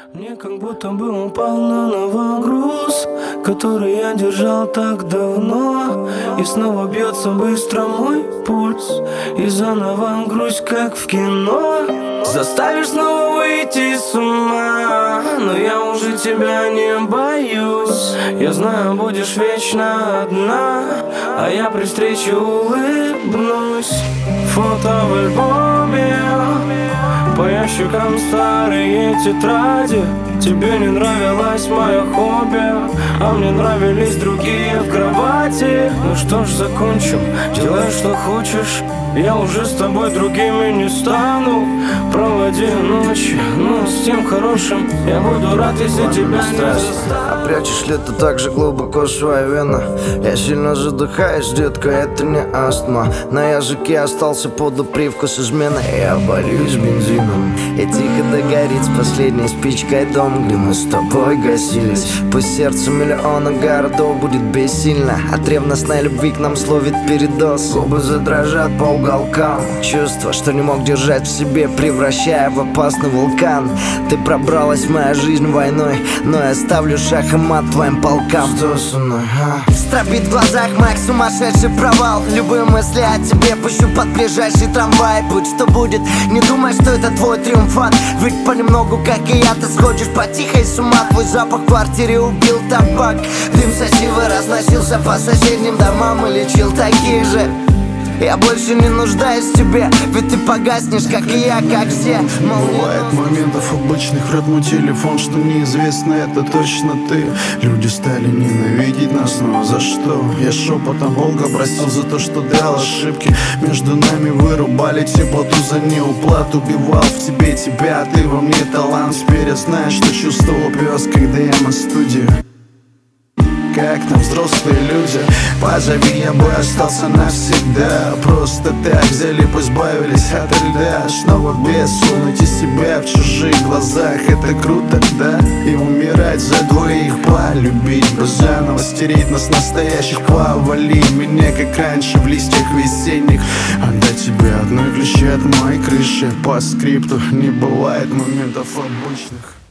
Мне как будто бы упал на новый груз, который я держал так давно. И снова бьется быстро мой пульс, и заново грусть, как в кино. Заставишь снова выйти с ума, но я уже тебя не боюсь. Я знаю, будешь вечно одна, а я при встрече улыбнусь. Фото в альбоме, по ящикам старые тетради. Тебе не нравилось мое хобби, а мне нравились другие в кровати. Ну что ж, закончим, делай что хочешь. Я уже с тобой другими не стану. Проводи ночь, но с тем хорошим я буду рад, если тебя не застану. А прячешь ли ты так же глубоко свою вену? Я сильно задыхаюсь, детка, это не астма. На языке остался подпривкус измены. Я борюсь с бензином, и тихо догорит с последней спичкой дом, где мы с тобой гасились. Пусть сердце миллиона городов будет бессильно от ревностной любви к нам словит передоз. Губы задрожат по уголкам, чувство, что не мог держать в себе, превращая в опасный вулкан. Ты пробралась в мою жизнь войной, но я ставлю шах и мат твоим полкам. Что со мной, а? Стропит в глазах маг, сумасшедший провал. Любые мысли о тебе пущу под ближайший трамвай. Будь что будет, не думай, что это твой триумфат. Ведь понемногу, как и я, ты сходишь по-тихой с ума. Твой запах в квартире убил табак. Дым сосивый разносился по соседним домам и лечил таких же. Я больше не нуждаюсь в тебе, ведь ты погаснешь, как и я, как все. Бывает моментов обычных, рот мой телефон, что неизвестно, это точно ты. Люди стали ненавидеть нас, но за что? Я шепотом Бога просил за то, что дал ошибки. Между нами вырубали теплоту за неуплату. Убивал в тебе тебя, ты во мне талант. Теперь я знаю, что чувствовал пес, когда я на студии. Как нам взрослые люди, позови, я бы остался навсегда. Просто так взяли, избавились от льда. Снова без сунуть из себя в чужих глазах. Это круто, да? И умирать за двоих, полюбить бы заново, стереть нас настоящих, повалить меня, как раньше в листьях весенних. Отдать тебе одной ключи от моей крыши. По скрипту не бывает моментов обычных.